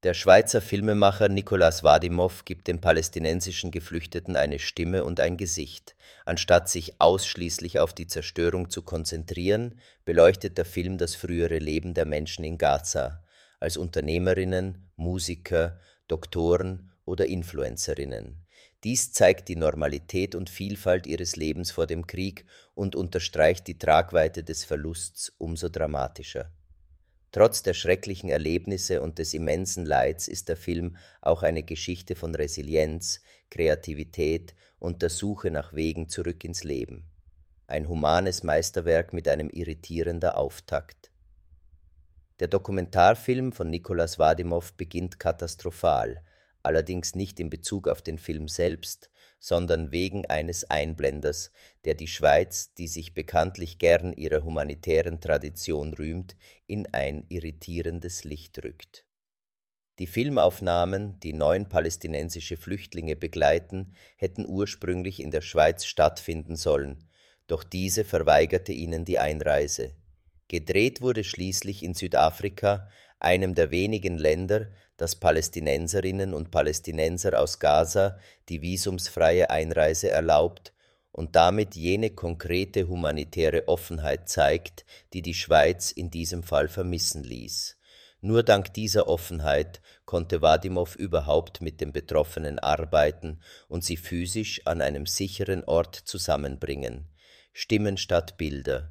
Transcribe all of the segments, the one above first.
Der Schweizer Filmemacher Nicolas Vadimov gibt den palästinensischen Geflüchteten eine Stimme und ein Gesicht. Anstatt sich ausschließlich auf die Zerstörung zu konzentrieren, beleuchtet der Film das frühere Leben der Menschen in Gaza als Unternehmerinnen, Musiker, Doktoren oder Influencerinnen. Dies zeigt die Normalität und Vielfalt ihres Lebens vor dem Krieg und unterstreicht die Tragweite des Verlusts umso dramatischer. Trotz der schrecklichen Erlebnisse und des immensen Leids ist der Film auch eine Geschichte von Resilienz, Kreativität und der Suche nach Wegen zurück ins Leben. Ein humanes Meisterwerk mit einem irritierenden Auftakt. Der Dokumentarfilm von Nicolas Vadimov beginnt katastrophal, allerdings nicht in Bezug auf den Film selbst, sondern wegen eines Einblenders, der die Schweiz, die sich bekanntlich gern ihrer humanitären Tradition rühmt, in ein irritierendes Licht rückt. Die Filmaufnahmen, die 9 palästinensische Flüchtlinge begleiten, hätten ursprünglich in der Schweiz stattfinden sollen, doch diese verweigerte ihnen die Einreise. Gedreht wurde schließlich in Südafrika, einem der wenigen Länder, das Palästinenserinnen und Palästinenser aus Gaza die visumsfreie Einreise erlaubt und damit jene konkrete humanitäre Offenheit zeigt, die die Schweiz in diesem Fall vermissen ließ. Nur dank dieser Offenheit konnte Vadimov überhaupt mit den Betroffenen arbeiten und sie physisch an einem sicheren Ort zusammenbringen. Stimmen statt Bilder.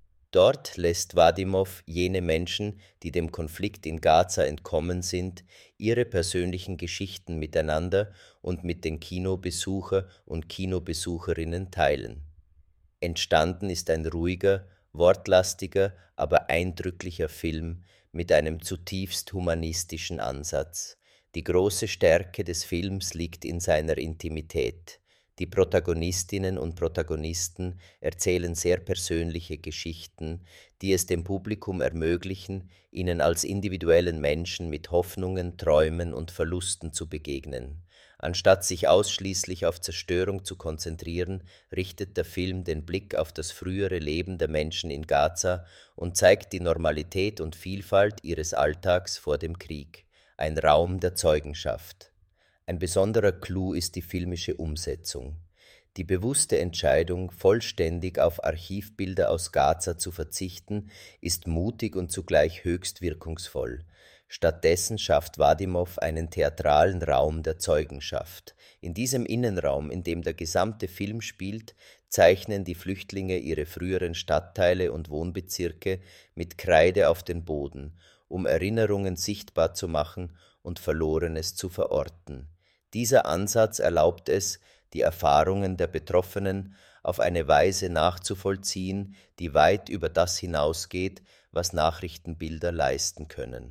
Dort lässt Vadimov jene Menschen, die dem Konflikt in Gaza entkommen sind, ihre persönlichen Geschichten miteinander und mit den Kinobesucher und Kinobesucherinnen teilen. Entstanden ist ein ruhiger, wortlastiger, aber eindrücklicher Film mit einem zutiefst humanistischen Ansatz. Die große Stärke des Films liegt in seiner Intimität. Die Protagonistinnen und Protagonisten erzählen sehr persönliche Geschichten, die es dem Publikum ermöglichen, ihnen als individuellen Menschen mit Hoffnungen, Träumen und Verlusten zu begegnen. Anstatt sich ausschließlich auf Zerstörung zu konzentrieren, richtet der Film den Blick auf das frühere Leben der Menschen in Gaza und zeigt die Normalität und Vielfalt ihres Alltags vor dem Krieg. Ein Raum der Zeugenschaft. Ein besonderer Clou ist die filmische Umsetzung. Die bewusste Entscheidung, vollständig auf Archivbilder aus Gaza zu verzichten, ist mutig und zugleich höchst wirkungsvoll. Stattdessen schafft Vadimov einen theatralen Raum der Zeugenschaft. In diesem Innenraum, in dem der gesamte Film spielt, zeichnen die Flüchtlinge ihre früheren Stadtteile und Wohnbezirke mit Kreide auf den Boden, um Erinnerungen sichtbar zu machen und Verlorenes zu verorten. Dieser Ansatz erlaubt es, die Erfahrungen der Betroffenen auf eine Weise nachzuvollziehen, die weit über das hinausgeht, was Nachrichtenbilder leisten können.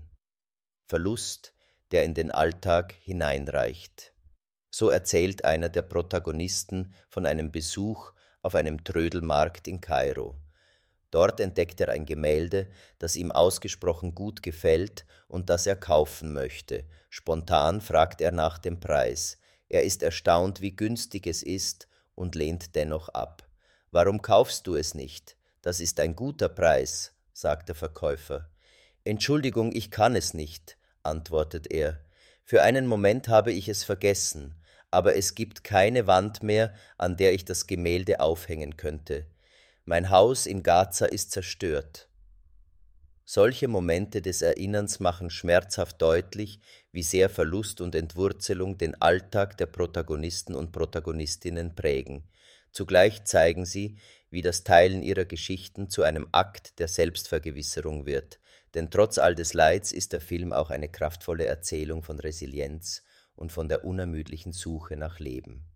Verlust, der in den Alltag hineinreicht. So erzählt einer der Protagonisten von einem Besuch auf einem Trödelmarkt in Kairo. Dort entdeckt er ein Gemälde, das ihm ausgesprochen gut gefällt und das er kaufen möchte. Spontan fragt er nach dem Preis. Er ist erstaunt, wie günstig es ist und lehnt dennoch ab. »Warum kaufst du es nicht? Das ist ein guter Preis«, sagt der Verkäufer. »Entschuldigung, ich kann es nicht«, antwortet er. »Für einen Moment habe ich es vergessen, aber es gibt keine Wand mehr, an der ich das Gemälde aufhängen könnte. Mein Haus in Gaza ist zerstört.« Solche Momente des Erinnerns machen schmerzhaft deutlich, wie sehr Verlust und Entwurzelung den Alltag der Protagonisten und Protagonistinnen prägen. Zugleich zeigen sie, wie das Teilen ihrer Geschichten zu einem Akt der Selbstvergewisserung wird. Denn trotz all des Leids ist der Film auch eine kraftvolle Erzählung von Resilienz und von der unermüdlichen Suche nach Leben.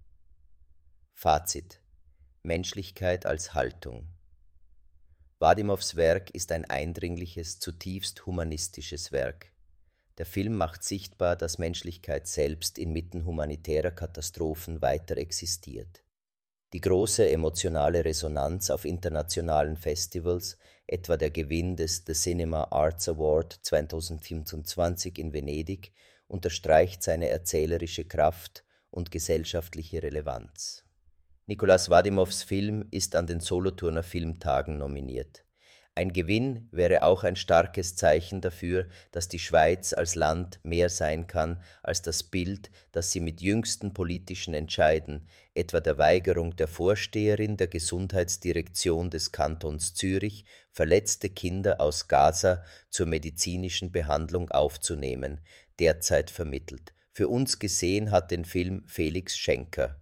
Fazit: Menschlichkeit als Haltung. Vadimovs Werk ist ein eindringliches, zutiefst humanistisches Werk. Der Film macht sichtbar, dass Menschlichkeit selbst inmitten humanitärer Katastrophen weiter existiert. Die große emotionale Resonanz auf internationalen Festivals, etwa der Gewinn des The Cinema Arts Award 2025 in Venedig, unterstreicht seine erzählerische Kraft und gesellschaftliche Relevanz. Nicolas Vadimovs Film ist an den Solothurner Filmtagen nominiert. Ein Gewinn wäre auch ein starkes Zeichen dafür, dass die Schweiz als Land mehr sein kann als das Bild, das sie mit jüngsten politischen Entscheiden, etwa der Weigerung der Vorsteherin der Gesundheitsdirektion des Kantons Zürich, verletzte Kinder aus Gaza zur medizinischen Behandlung aufzunehmen, derzeit vermittelt. Für uns gesehen hat den Film Felix Schenker.